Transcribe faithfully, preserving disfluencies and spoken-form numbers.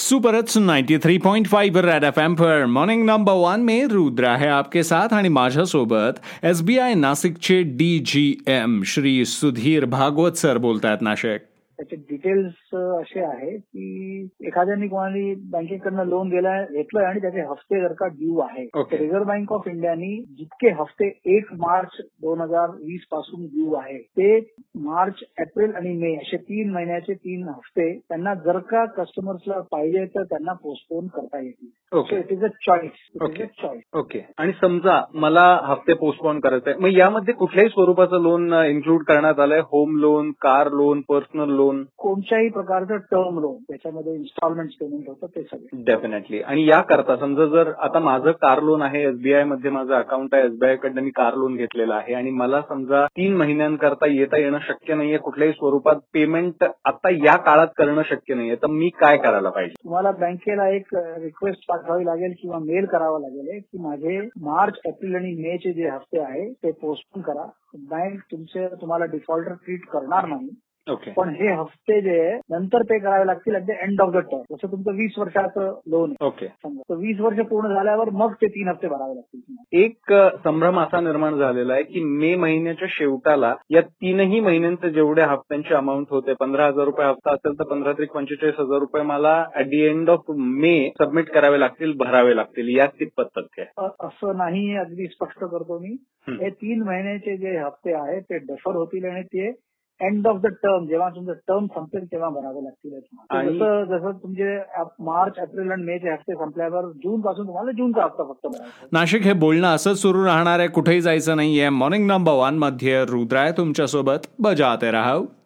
Super hits ninety three point five red FM पर morning number one में रुद्रा है आपके साथ आणि माझ्यासोबत एसबीआय नाशिकचे डीजीएम श्री सुधीर भागवत सर बोलतायत. नाशिक त्याचे डिटेल्स असे आहे की एखाद्याने कोणाला बँकेकडनं लोन गेलाय घेतलंय आणि त्याचे हफ्ते जर का ड्यू आहे, रिझर्व्ह बँक ऑफ इंडियानी जितके हफ्ते एक मार्च दोन हजार वीस पासून ड्यू आहे ते मार्च, एप्रिल आणि मे असे तीन महिन्याचे तीन हफ्ते त्यांना जर का कस्टमर्सला पाहिजे तर त्यांना पोस्टपोन करता येतील. Okay, it is a choice. Okay choice okay आणि समजा मला हफ्ते पोस्टपोन करायचे आहे, मग यामध्ये कुठल्याही स्वरूपाचं लोन इन्क्लूड करण्यात आलंय? Home loan, car loan, personal loan, कोणत्याही प्रकारचं टर्म लोन त्याच्यामध्ये इन्स्टॉलमेंट पेमेंट होतं ते सगळे डेफिनेटली. आणि याकरता समजा जर आता माझं कार लोन आहे, एसबीआय मध्ये माझं अकाउंट आहे, एसबीआय कडनं मी कार लोन घेतलेलं आहे आणि मला समजा तीन महिन्यांकरता येता येणं शक्य नाहीये, कुठल्याही स्वरूपात पेमेंट आता या काळात करणं शक्य नाहीये, तर मी काय करायला पाहिजे? तुम्हाला बँकेला एक रिक्वेस्ट पाठवावी लागेल किंवा मेल करावा लागेल की माझे मार्च, एप्रिल आणि मे चे जे हफ्ते आहे ते पोस्टपोन करा. बँक तुमचे तुम्हाला डिफॉल्टर ट्रीट करणार नाही. ओके, पण हे हफ्ते जे नंतर पे करावे लागतील at the end of the term. जसं तुमचं वीस वर्षाचं लोन आहे, ओके, समजा वीस वर्ष पूर्ण झाल्यावर मग ते तीन हफ्ते भरावे लागतील. एक संभ्रम असा निर्माण झालेला आहे की मे महिन्याच्या शेवटाला या तीनही महिन्यांचे जेवढे हफ्त्यांची अमाऊंट होते, पंधरा हजार रुपये हफ्ता असेल तर पंधरा त्रिक पंचेचाळीस हजार रुपये मला at the end of May submit करावे लागतील, भरावे लागतील. यात कितपत तथ्य आहे? असं नाही, अगदी स्पष्ट करतो मी. हे तीन महिन्याचे जे हफ्ते आहेत ते डेफर होतील आणि ते एंड ऑफ द टर्म जेव्हा तुमचं टर्म संपेल तेव्हा भरावे लागतील. जसं जसं तुमचे मार्च, एप्रिल आणि मे चे हफ्ते संपल्यावर जून पासून तुम्हाला जूनचा हफ्ता फक्त भरायचा. नाशिक हे बोलणं असंच सुरू राहणार आहे, कुठेही जायचं नाहीये. मॉर्निंग नंबर वन मध्ये रुद्रा आहे तुमच्यासोबत. बजाते राहा.